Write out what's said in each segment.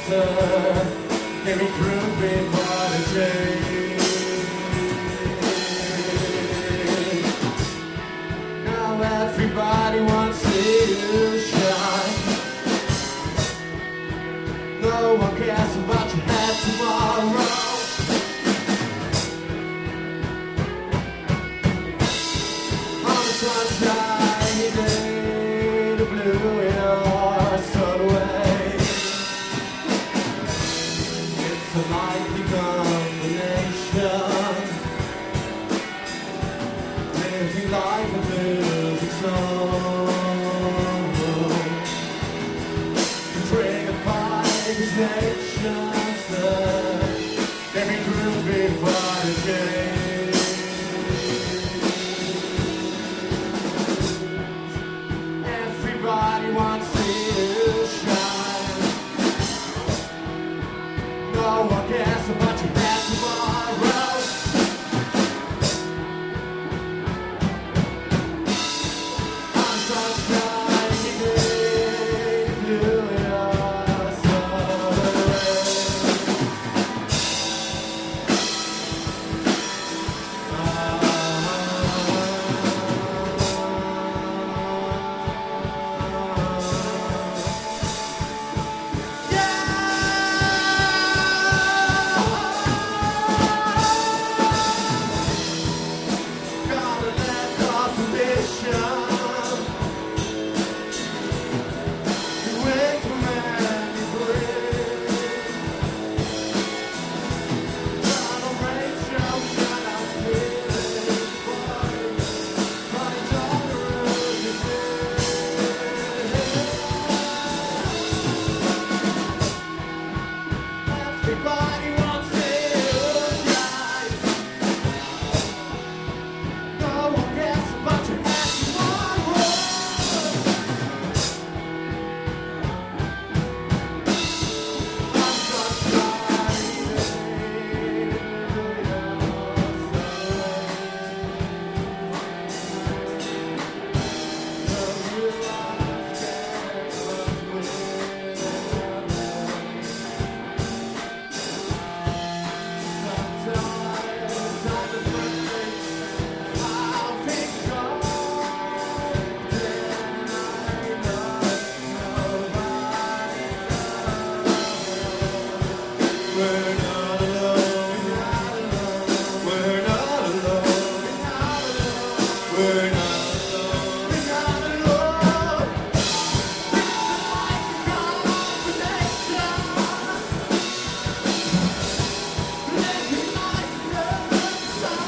Let me prove before the day. Now everybody wants to shine. No one cares about your head tomorrow. On a sunshiny day, the blue in our sun away. It's a likely combination, living life and losing soul. Triggered by these nations, let me prove before the day. Everybody wants to shine. No one cares about your head tomorrow. On sunshiny day, blue in our sun. Gotta let go of ambition. You wait for many breathe. Trying to break your shut out feelings, but it's all the road you Everybody wants to shine. No one cares about your head tomorrow. On sunshiny day, we're not alone. We're not alone. We're not alone. We're not alone. It's a combination. Living life in the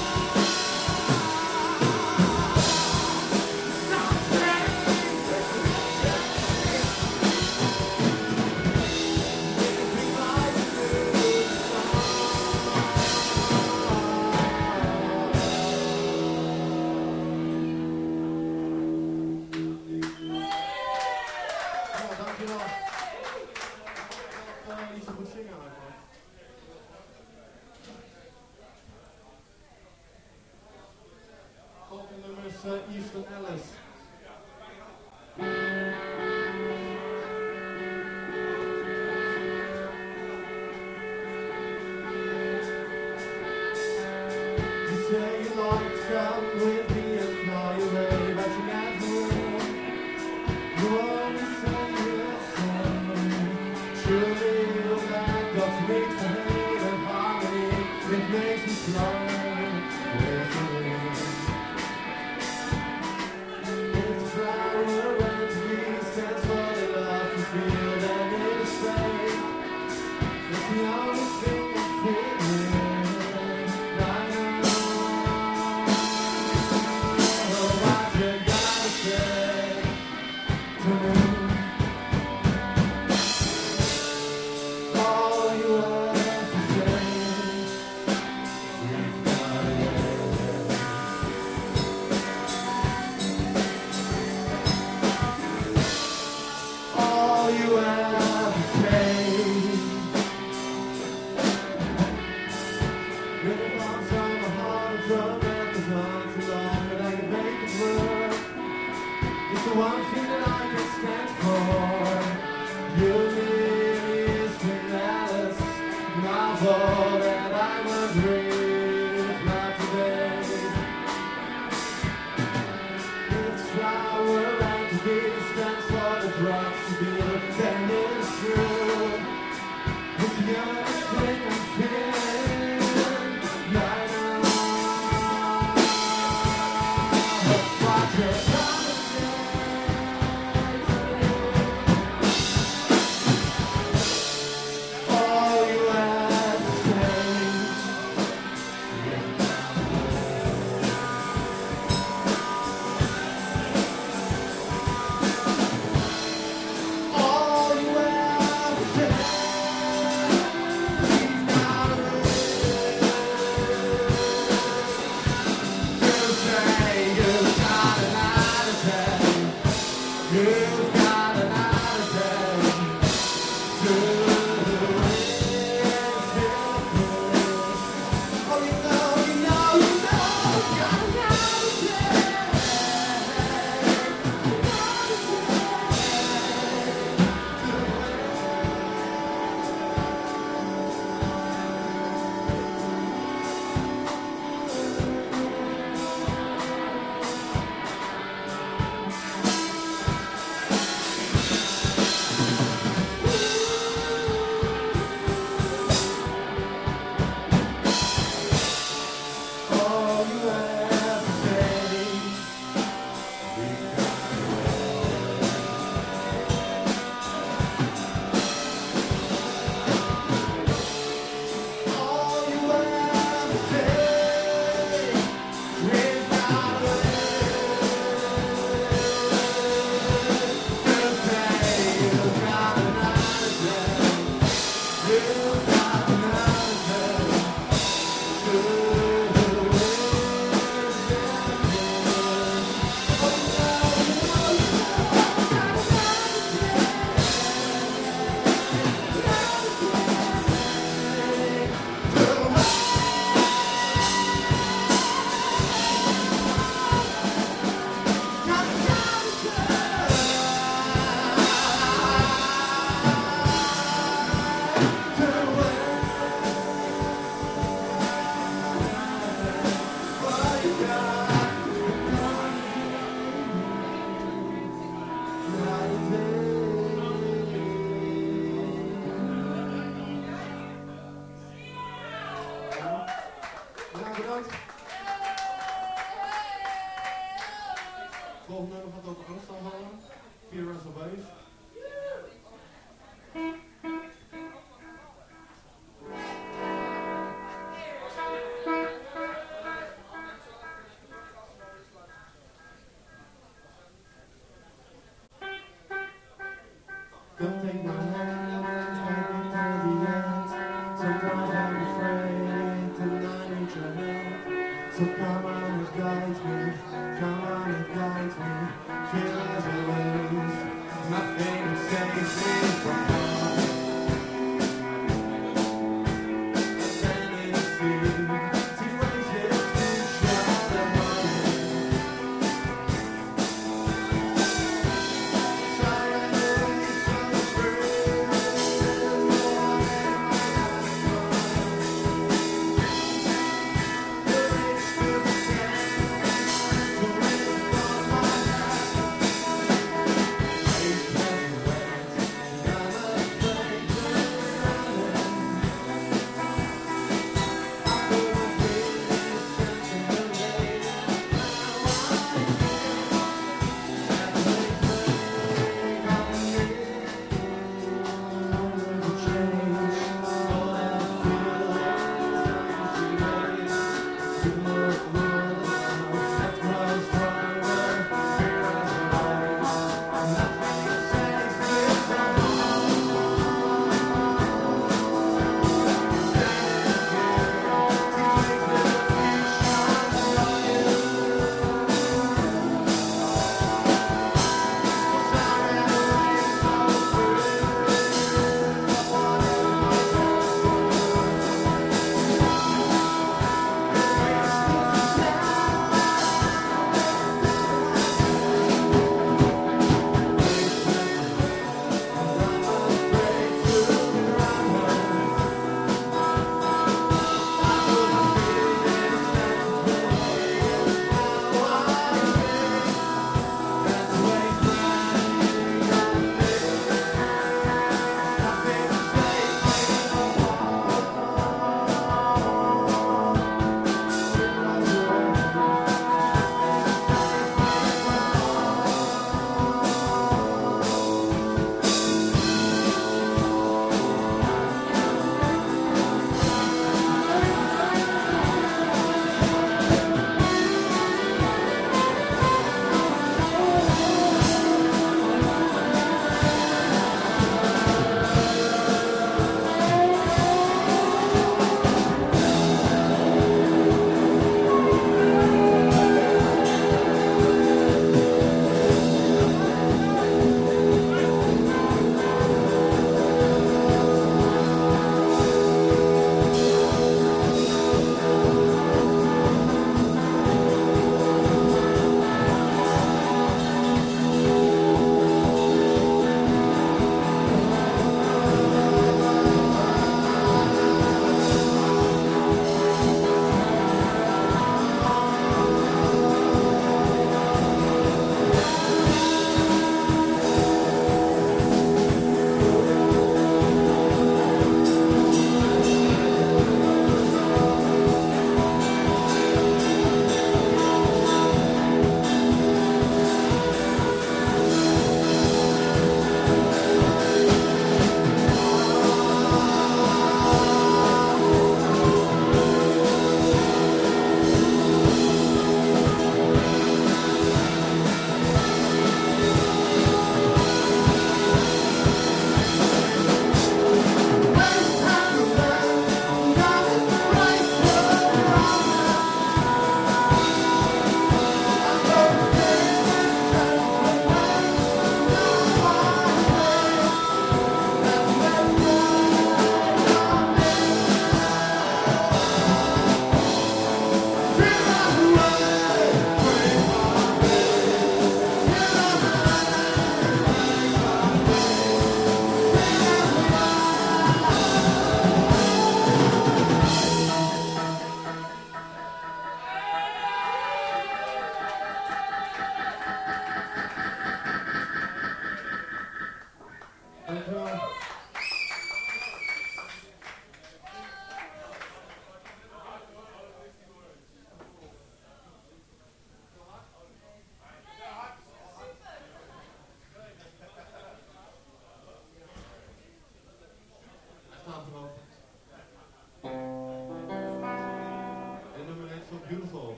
dankjewel. Niet zo goed zingen eigenlijk. Volgende nummer is Easton Ellis. You say you'd like to come with me and fly away, but you never will. You only say yes, surely you'll back up to me for hate and harmony. It makes me cry. It's a flower and trees stands for the love you feel, and it's fake. It's the only thing I'm feeling. I know what you gotta say to me. All you have to say. dreams, not today. It's flower and to distance for the drugs to be then it's true. It's the only thing I'm feeling right now. Watch your all you have to say. All you have to say. She's not to say you've got an attitude. You've got an attitude. To oh, you know, you've got an all you have to say. All you have to say. We've got a to say. You've got an attitude. You've got an attitude. Bedankt. Volgende nummer gaat over Amstel vallen. Fear Russell Wave. Don't take my hand, take me to the end. Sometimes I'm afraid to not need your help. So come on and guide me, come on and guide me. Feel as always, nothing saves me from harm. Ascending the sea, situations to shut the mind. Silently, so free.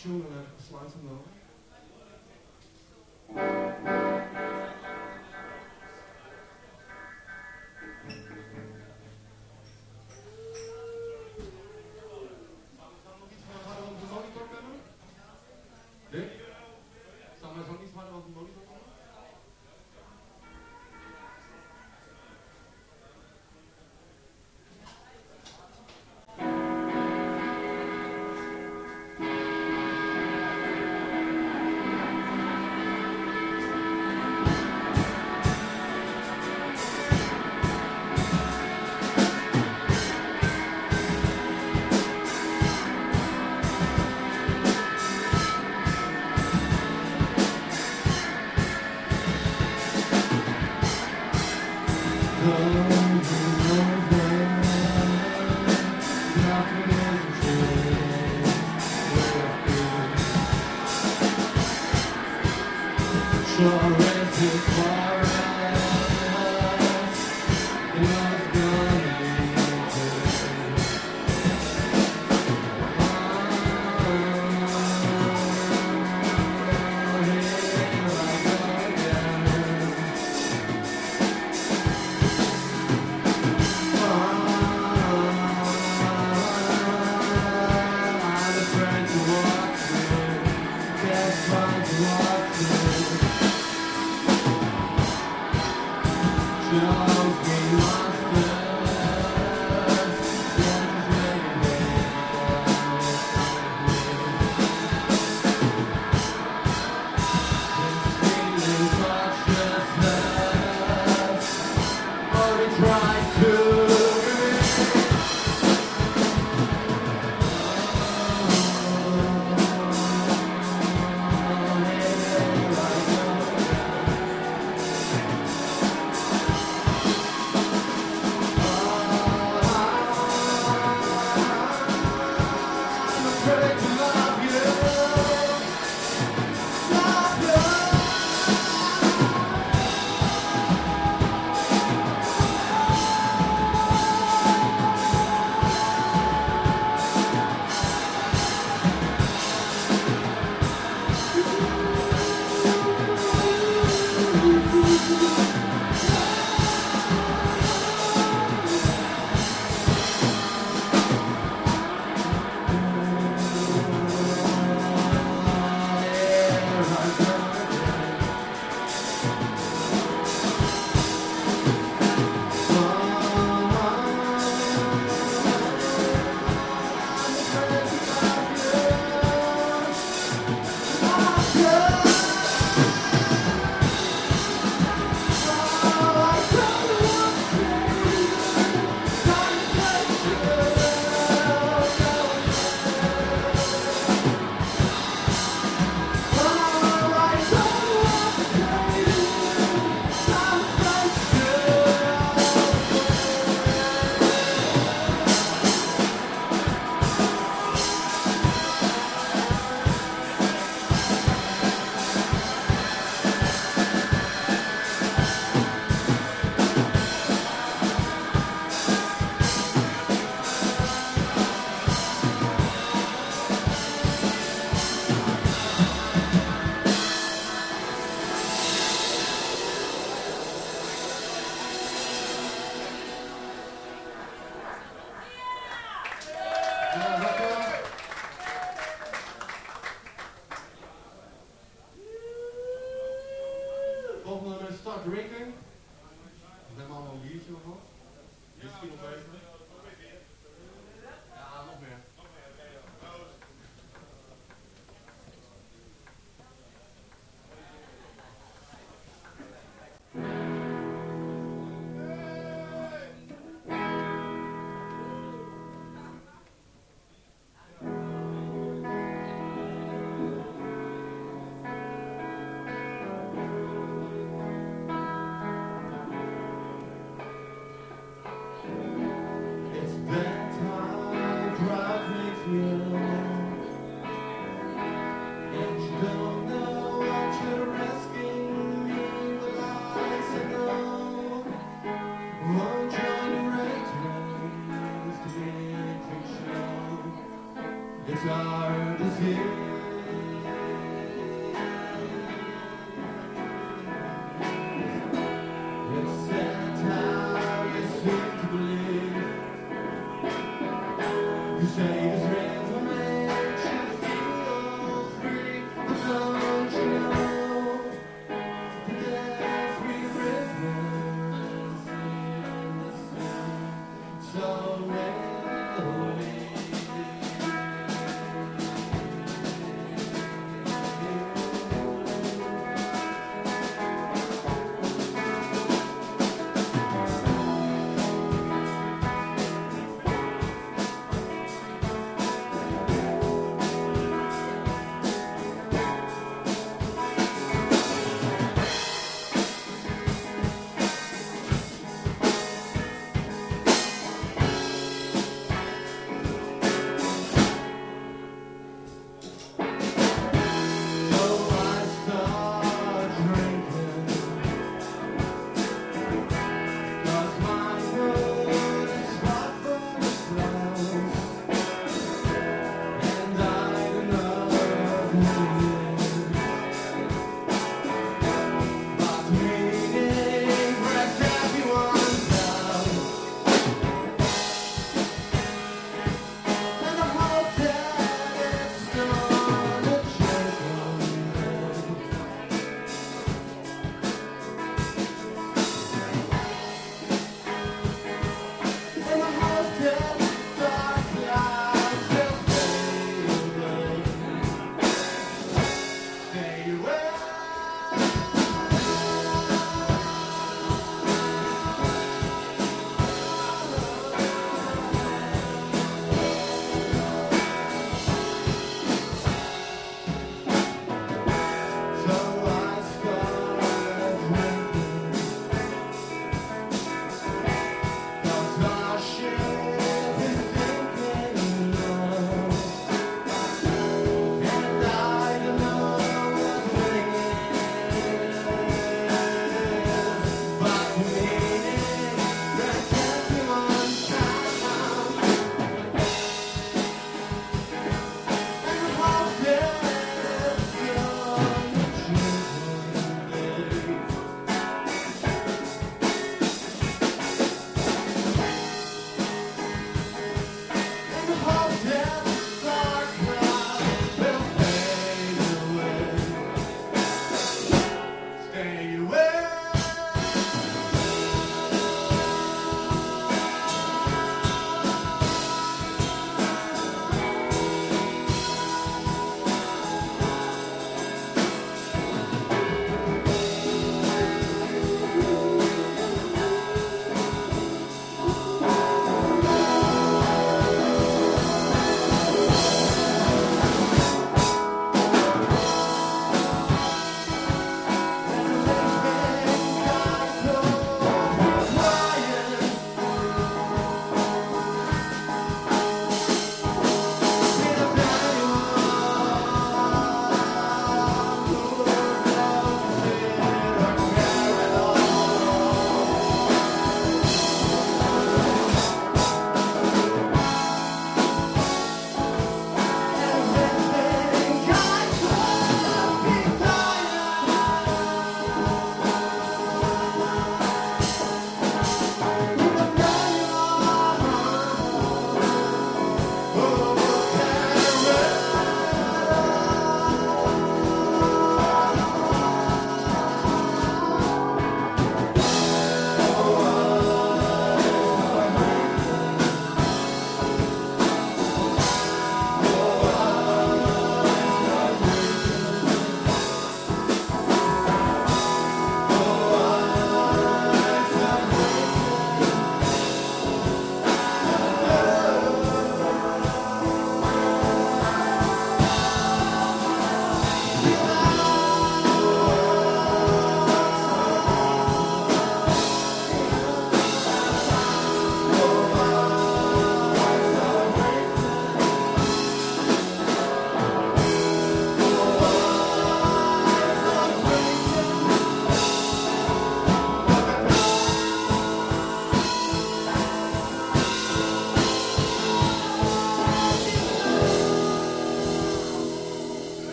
tune en even besluiten dan. Start drinking. Ik neem allemaal een biertje of wat. Whisky nog even. Ja, nog meer.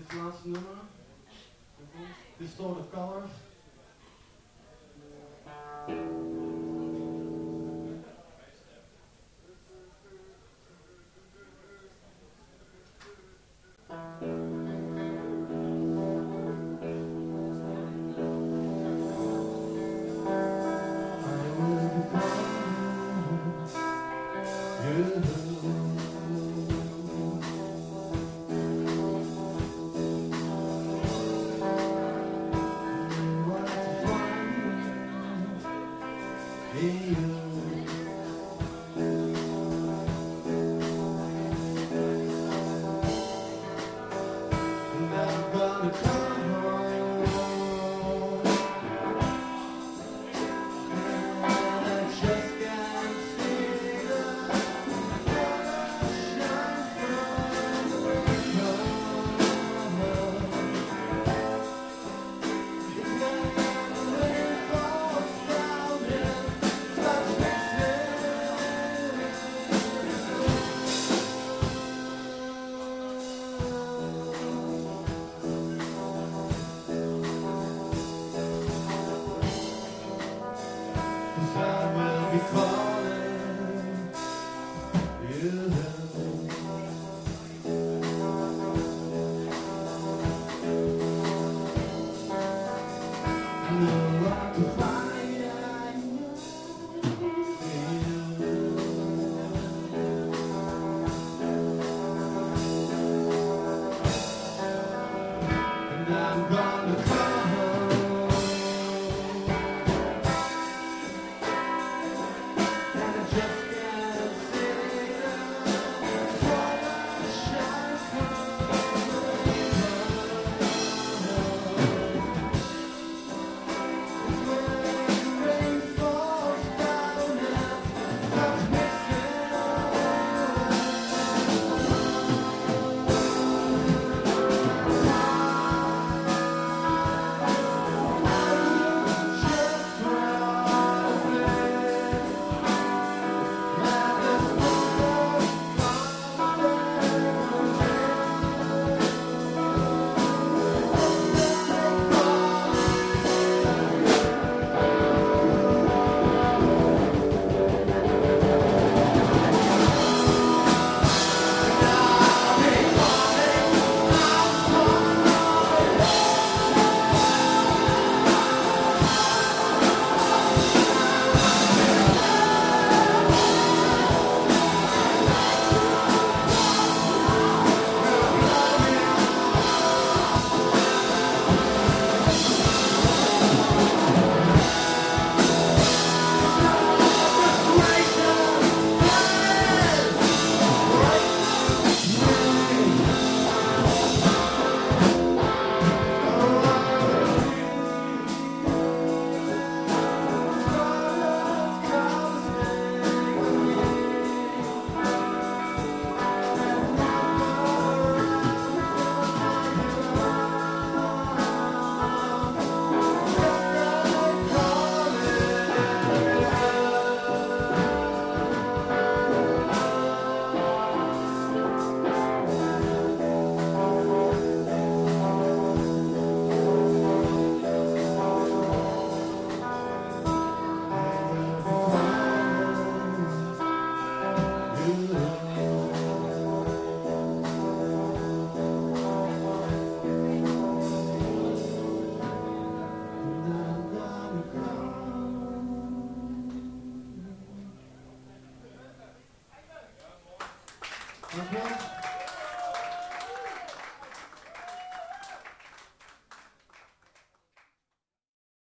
Dit laatste nummer. Distorted Colors. Okay.